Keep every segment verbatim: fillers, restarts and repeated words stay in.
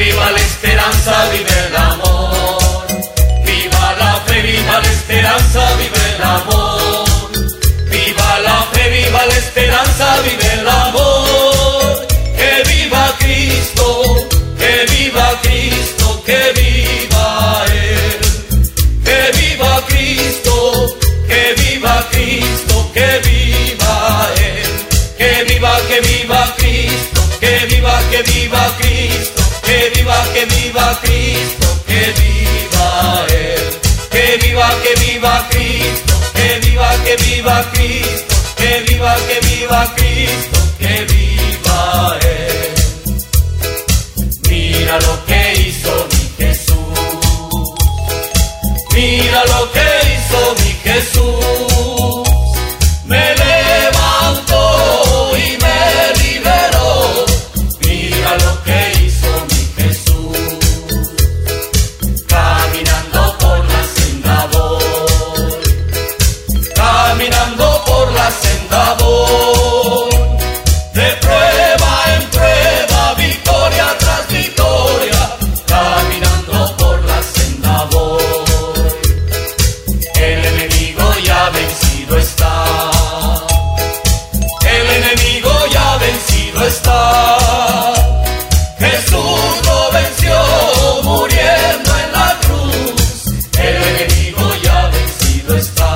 viva la esperanza, vive el amor. Viva la fe, viva la esperanza, vive el amor. Viva la fe, viva la esperanza, vive el amor. Que viva Cristo, que viva Cristo, que viva Él. Que viva Cristo, que viva Cristo, que viva Él. Que viva, que viva Cristo, que viva, que viva Cristo, que viva, que viva Cristo, que viva Él. Que viva, que viva Cristo, que viva, que viva Cristo, que viva, que viva Cristo, que viva Él. Mira lo que hizo mi Jesús, mira lo que hizo mi Jesús. Me levantó y me liberó. Mira lo que hizo mi Jesús. Caminando por la senda voy, caminando por la senda voy. De prueba en prueba, victoria tras victoria, caminando por la senda voy. El enemigo ya vencido está, el enemigo ya vencido está. Jesús lo venció muriendo en la cruz. El enemigo ya vencido está.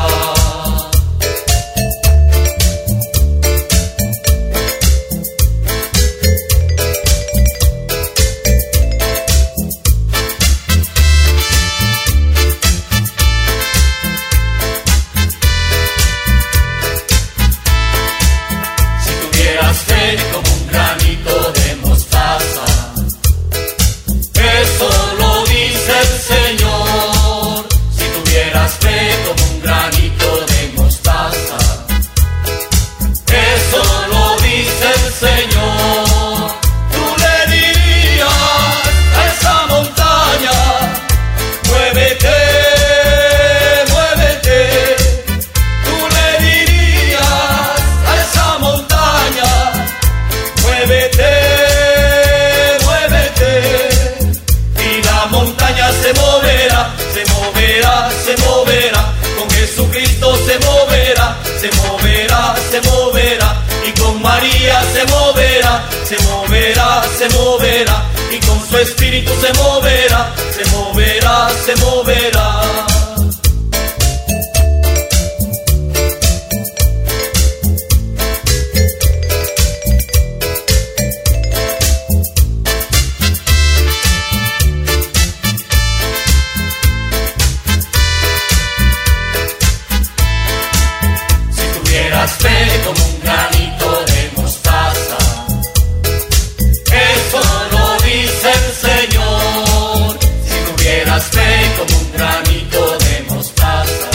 Si tuvieras fe como un granito de mostaza, eso lo dice el Señor. Si tuvieras fe como un granito de mostaza, eso lo dice el Señor. Tú le dirías a esa montaña, muévete, muévete. Tú le dirías a esa montaña, muévete, muévete. Y la montaña se moverá, se moverá, se moverá. Con Jesucristo se moverá, se moverá, se moverá. Y con María se moverá, se moverá, se moverá. Y con su Espíritu se moverá, se moverá, se moverá. Si tuvieras fe como un granito de mostaza, eso lo dice el Señor. Si tuvieras fe como un granito de mostaza,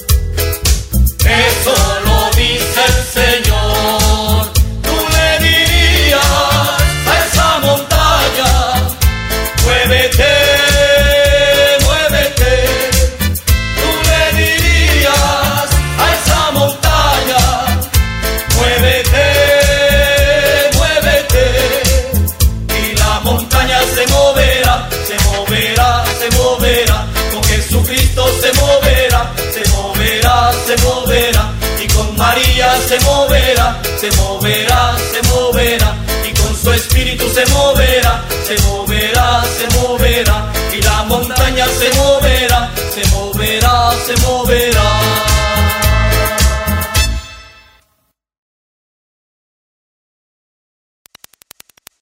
eso lo dice el Señor. Tú le dirías a esa montaña, muévete, muévete. Tú le dirías a esa montaña, muévete, muévete. Y la montaña se moverá, se moverá, se moverá. Con Jesucristo se moverá, se moverá, se moverá. Y con María se moverá, se moverá, se moverá. Y con su Espíritu se moverá, se moverá, se moverá. Y la montaña se moverá, se moverá, se moverá.